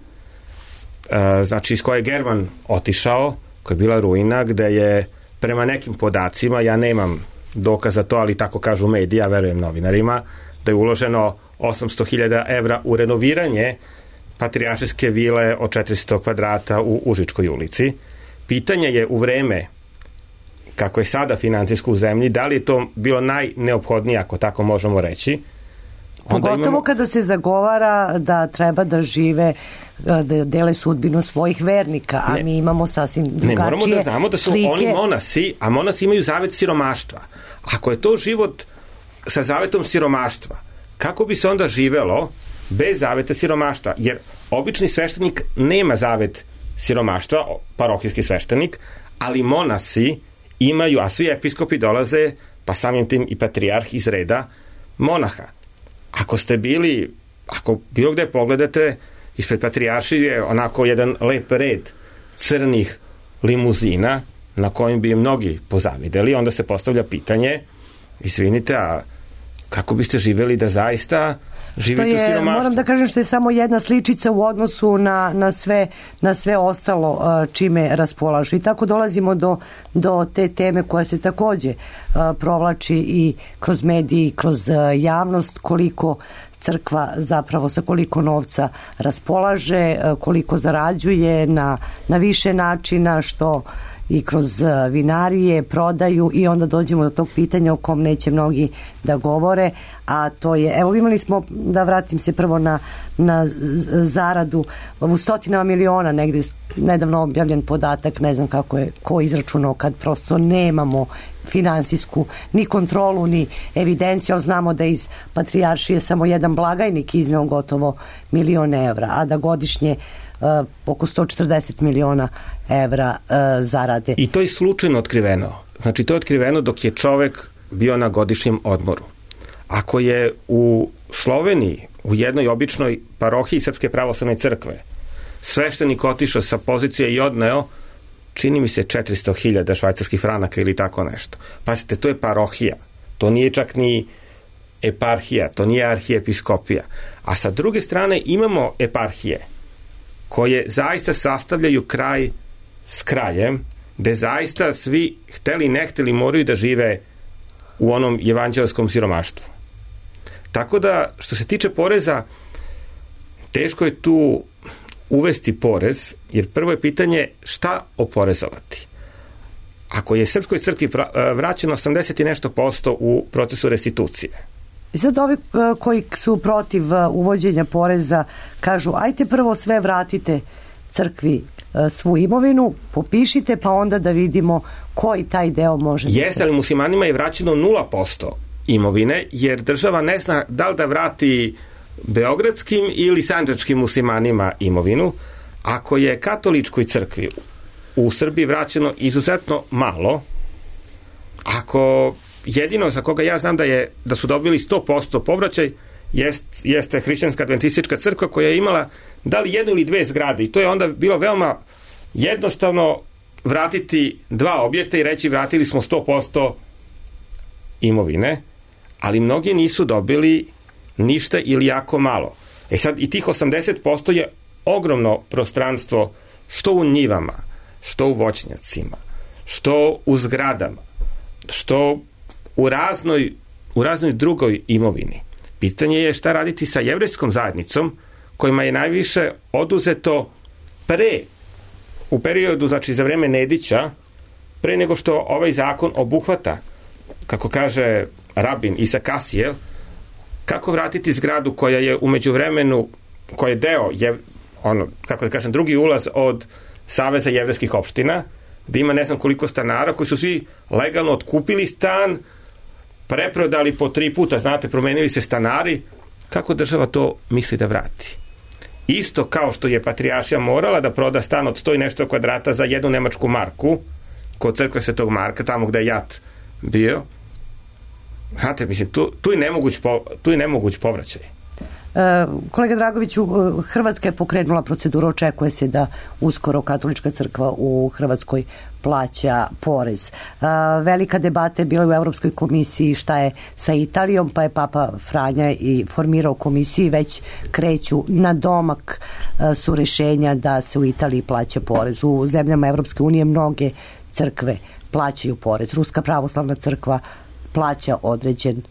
Speaker 3: znači iz koje je German otišao, koja je bila ruina, gde je prema nekim podacima, ja nemam dokaza to, ali tako kažu mediji, ja verujem novinarima, da je uloženo osamsto hiljada evra u renoviranje patrijaršijske vile od četiristo kvadrata u Užičkoj ulici. Pitanje je u vreme kako je sada financijsko u zemlji, da li je to bilo najneophodnije, ako tako možemo reći.
Speaker 5: Pogotovo imamo... kada se zagovara da treba da žive, da dele sudbinu svojih vernika, a ne, mi imamo sasvim drugačije slike. Ne, moramo da znamo
Speaker 3: da su slike... oni monasi, a monasi imaju zavet siromaštva. Ako je to život sa zavetom siromaštva, kako bi se onda živelo bez zaveta siromaštva? Jer obični sveštenik nema zavet siromaštva, parohijski sveštenik, ali monasi imaju, a svi episkopi dolaze, pa samim tim i patrijarh iz reda monaha. Ako ste bili, ako bilo gde pogledate, ispred patrijaršije onako jedan lep red crnih limuzina na kojim bi mnogi pozavideli, onda se postavlja pitanje, izvinite, a kako biste živeli da zaista živite u siromaštvu?
Speaker 5: Moram da kažem što je samo jedna sličica u odnosu na, na, sve, na sve ostalo uh, čime raspolažu. I tako dolazimo do, do te teme koja se takođe uh, provlači i kroz mediji, i kroz uh, javnost, koliko crkva zapravo sa koliko novca raspolaže, uh, koliko zarađuje na, na više načina, što i kroz vinarije, prodaju, i onda dođemo do tog pitanja o kom neće mnogi da govore, a to je, evo imali smo, da vratim se prvo na, na zaradu u stotinama miliona, negde nedavno objavljen podatak, ne znam kako je ko izračunao, kad prosto nemamo finansijsku ni kontrolu, ni evidenciju, ali znamo da iz patrijaršije samo jedan blagajnik izneo gotovo milion evra, a da godišnje Uh, oko sto četrdeset miliona evra uh, zarade.
Speaker 3: I to je slučajno otkriveno. Znači, to je otkriveno dok je čovek bio na godišnjem odmoru. Ako je u Sloveniji, u jednoj običnoj parohiji Srpske pravoslavne crkve, sveštenik otišao sa pozicije i odneo, čini mi se četiristo hiljada švajcarskih franaka ili tako nešto. Pazite, to je parohija. To nije čak ni eparhija, to nije arhijepiskopija. A sa druge strane imamo eparhije koje zaista sastavljaju kraj s krajem, gde zaista svi, hteli i ne hteli, moraju da žive u onom evanđelskom siromaštvu. Tako da, što se tiče poreza, teško je tu uvesti porez, jer prvo je pitanje šta oporezovati. Ako je Srpskoj crkvi vraćeno osamdeset i nešto posto u procesu restitucije.
Speaker 5: I sad ovi koji su protiv uvođenja poreza kažu ajte prvo sve vratite crkvi svu imovinu, popišite pa onda da vidimo koji taj deo može da se...
Speaker 3: Jeste, ali muslimanima je vraćeno nula posto imovine, jer država ne zna da li da vrati beogradskim ili sandžačkim muslimanima imovinu. Ako je katoličkoj crkvi u Srbiji vraćeno izuzetno malo, ako jedino za koga ja znam da je da su dobili sto posto povraćaj jest, jeste Hrišćanska adventistička crkva koja je imala da li jednu ili dve zgrade i to je onda bilo veoma jednostavno vratiti dva objekta i reći vratili smo sto posto imovine, ali mnogi nisu dobili ništa ili jako malo. E sad i tih osamdeset posto je ogromno prostranstvo što u njivama, što u voćnjacima, što u zgradama, što u raznoj, u raznoj drugoj imovini. Pitanje je šta raditi sa jevrejskom zajednicom kojima je najviše oduzeto pre, u periodu, znači za vreme Nedića, pre nego što ovaj zakon obuhvata, kako kaže rabin Isa Kasijel, kako vratiti zgradu koja je u međuvremenu, koja je deo, je, ono, kako da kažem, drugi ulaz od Saveza jevrejskih opština, gde ima ne znam koliko stanara koji su svi legalno otkupili stan, preprodali po tri puta, znate, promenili se stanari, kako država to misli da vrati? Isto kao što je Patrijaršija morala da proda stan od sto i nešto kvadrata za jednu nemačku marku, kod crkve Svetog Marka, tamo gde je Jat bio. Znate, mislim, tu, tu, je, nemoguć po, tu je nemoguć povraćaj.
Speaker 5: Kolega Dragoviću, Hrvatska je pokrenula proceduru, očekuje se da uskoro katolička crkva u Hrvatskoj plaća porez. Velika debata je bila u Evropskoj komisiji šta je sa Italijom, pa je Papa Franja i formirao komisiju i već kreću na domak su rešenja da se u Italiji plaća porez. U zemljama Evropske unije mnoge crkve plaćaju porez. Ruska pravoslavna crkva plaća određen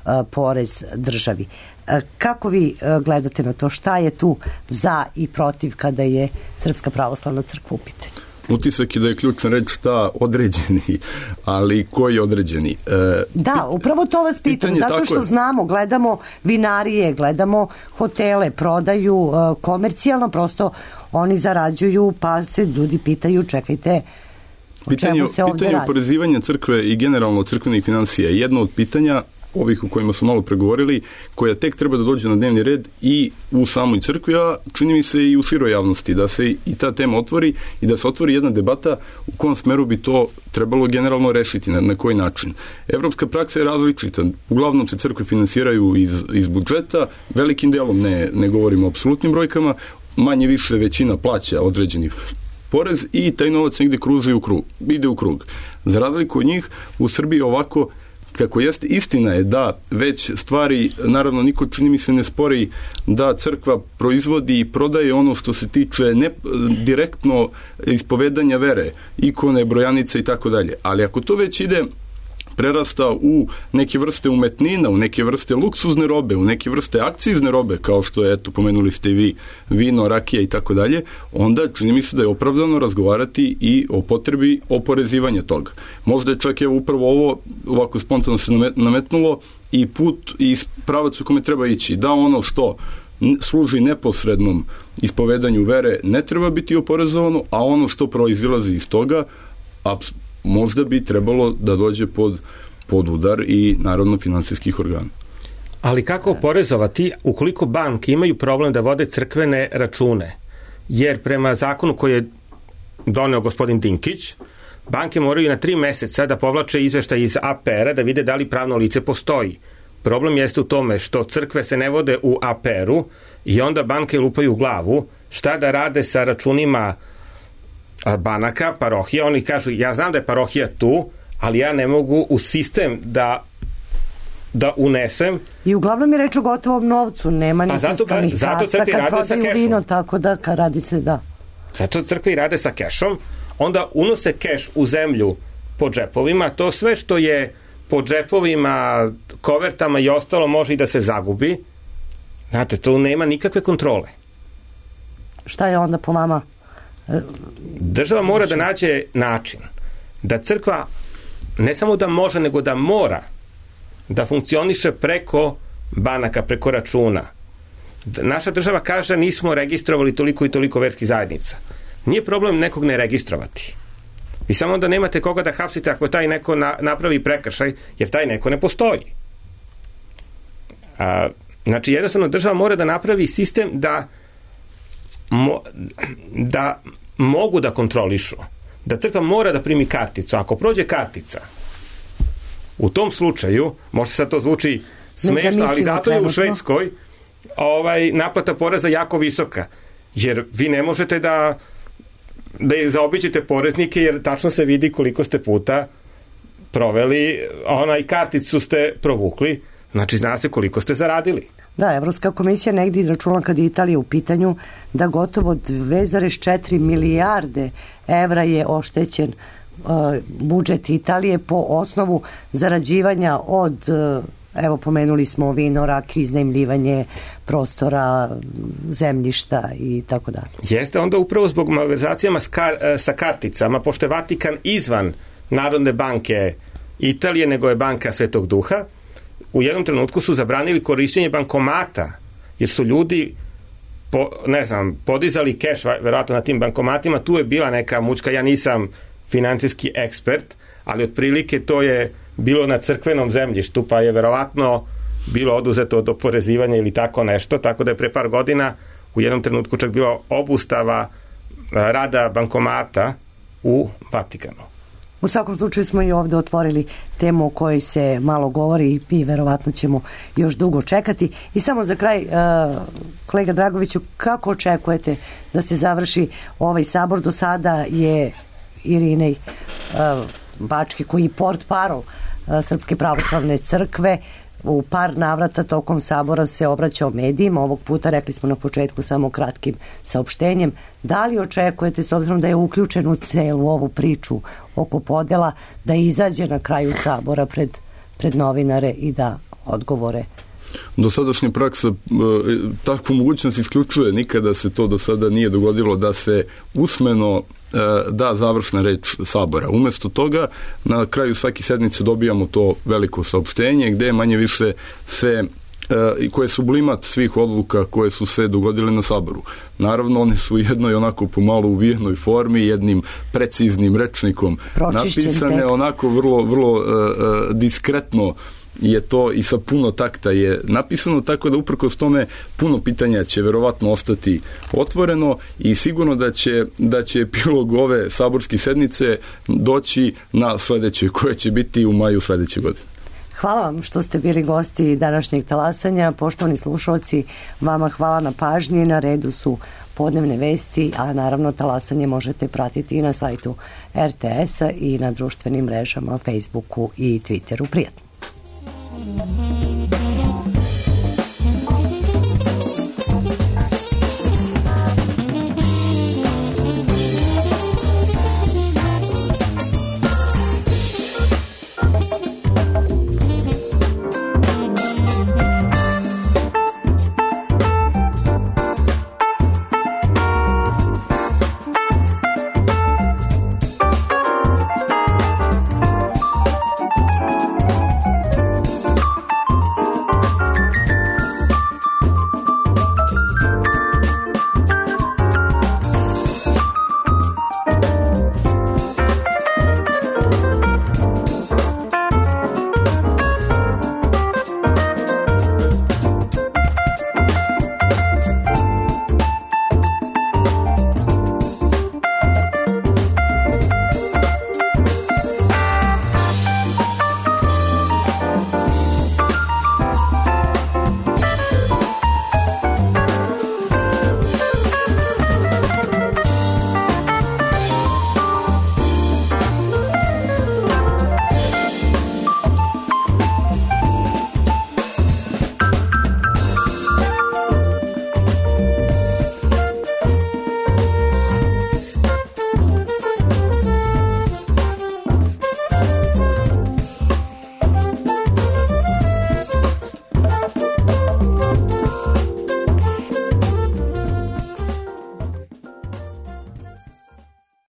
Speaker 5: porez državi. Kako vi gledate na to? Šta je tu za i protiv kada je Srpska pravoslavna crkva u pitanju?
Speaker 1: Utisak je da je ključna reč ta određeni, ali koji određeni? E,
Speaker 5: da, upravo to vas pitam, zato što je... znamo, gledamo vinarije, gledamo hotele, prodaju komercijalno, prosto oni zarađuju, pa se ljudi pitaju, čekajte, o čemu se ovdje radi?
Speaker 1: Pitanje oporezivanja crkve i generalno crkvenih financija je jedno od pitanja ovih u kojima smo malo pregovorili, koja tek treba da dođe na dnevni red i u samoj crkvi, a čini mi se i u široj javnosti, da se i ta tema otvori i da se otvori jedna debata u kom smeru bi to trebalo generalno rešiti, na, na koji način. Evropska praksa je različita. Uglavnom se crkve finansiraju iz, iz budžeta, velikim delom, ne, ne govorimo o apsolutnim brojkama, manje više većina plaća određeni porez i taj novac negde kruži u krug, ide u krug. Za razliku od njih, u Srbiji ovako kako jeste, istina je da već stvari, naravno niko čini mi se ne spori da crkva proizvodi i prodaje ono što se tiče ne direktno ispovedanja vere, ikone, brojanice i tako dalje. Ali ako to već ide prerasta u neke vrste umetnina, u neke vrste luksuzne robe, u neke vrste akcizne robe, kao što je, eto, pomenuli ste i vi, vino, rakija i tako dalje, onda čini mi se da je opravdano razgovarati i o potrebi oporezivanja toga. Možda je čak evo upravo ovo ovako spontano se nametnulo i put i pravac u kome treba ići, da ono što služi neposrednom ispovedanju vere ne treba biti oporezovano, a ono što proizilazi iz toga apsolutno možda bi trebalo da dođe pod, pod udar i naravno finansijskih organa.
Speaker 3: Ali kako oporezovati ukoliko banke imaju problem da vode crkvene račune? Jer prema zakonu koji je doneo gospodin Dinkić, banke moraju na tri meseca da povlače izveštaj iz A P R-a da vide da li pravno lice postoji. Problem jeste u tome što crkve se ne vode u A P R-u i onda banke lupaju u glavu šta da rade sa računima banaka, parohija. Oni kažu, ja znam da je parohija tu, ali ja ne mogu u sistem da da unesem.
Speaker 5: I uglavnom je reč o gotovom novcu, nema ni fiskalnih kasa kad prodaju vino, tako da kad radi se da.
Speaker 3: Zato crkve i rade sa kešom, onda unose keš u zemlju po džepovima, to sve što je po džepovima, kovertama i ostalo može i da se zagubi. Znate, to nema nikakve kontrole.
Speaker 5: šta je onda po vama?
Speaker 3: Država mora da nađe način da crkva ne samo da može, nego da mora da funkcioniše preko banaka, preko računa. Naša država kaže nismo registrovali toliko i toliko verskih zajednica. Nije problem nekog ne registrovati. Vi samo onda nemate koga da hapsite ako taj neko na, napravi prekršaj, jer taj neko ne postoji. A, znači, jednostavno država mora da napravi sistem da mo, da mogu da kontrolišu. Da crkva mora da primi karticu. Ako prođe kartica, u tom slučaju, možda sad to zvuči smešno, ali zato je u Švedskoj ovaj, naplata poreza jako visoka. Jer vi ne možete da da je zaobiđete poreznike, jer tačno se vidi koliko ste puta proveli, onaj karticu ste provukli, znači zna se koliko ste zaradili.
Speaker 5: Da, Evropska komisija negdje izračunala kad je Italija u pitanju da gotovo dve zarez četiri milijarde evra je oštećen uh, budžet Italije po osnovu zarađivanja od uh, evo, pomenuli smo vino, rakiju, iznajmljivanje prostora, zemljišta i tako dalje.
Speaker 3: Jeste onda upravo zbog malverzacijama sa karticama, pošto je Vatikan izvan Narodne banke Italije, nego je banka Svetog Duha, u jednom trenutku su zabranili korišćenje bankomata, jer su ljudi po, ne znam, podizali keš verovatno na tim bankomatima, tu je bila neka mučka, ja nisam financijski ekspert, ali otprilike to je bilo na crkvenom zemljištu, pa je verovatno bilo oduzeto od oporezivanja ili tako nešto, tako da je pre par godina u jednom trenutku čak bilo obustava rada bankomata u Vatikanu.
Speaker 5: U svakom slučaju smo i ovdje otvorili temu o kojoj se malo govori i verovatno ćemo još dugo čekati. I samo za kraj, kolega Dragoviću, kako očekujete da se završi ovaj sabor? Do sada je Irinej Bački, koji je portparol Srpske pravoslavne crkve, u par navrata tokom sabora se obraćao medijima, ovog puta rekli smo na početku samo kratkim saopštenjem. Da li očekujete, s obzirom da je uključen u celu ovu priču oko podela, da izađe na kraju sabora pred, pred novinare i da odgovore?
Speaker 1: Dosadašnja praksa takvu mogućnost isključuje, nikada se to do sada nije dogodilo da se usmeno da završna reč sabora. Umesto toga, na kraju svake sednice dobijamo to veliko saopštenje gde manje više se i koje su sublimat svih odluka koje su se dogodile na saboru. Naravno, one su u jednoj onako pomalo uvijenoj formi, jednim preciznim rečnikom napisane, onako vrlo, vrlo uh, diskretno je to i sa puno takta je napisano, tako da uprkos tome puno pitanja će verovatno ostati otvoreno i sigurno da će, da će epilog ove saborske sednice doći na sledećoj, koja će biti u maju sledeće godine.
Speaker 5: Hvala vam što ste bili gosti današnjeg talasanja. Poštovani slušalci, vama hvala na pažnji. Na redu su podnevne vesti, a naravno talasanje možete pratiti i na sajtu er te esa i na društvenim mrežama, Facebooku i Twitteru. Prijatno.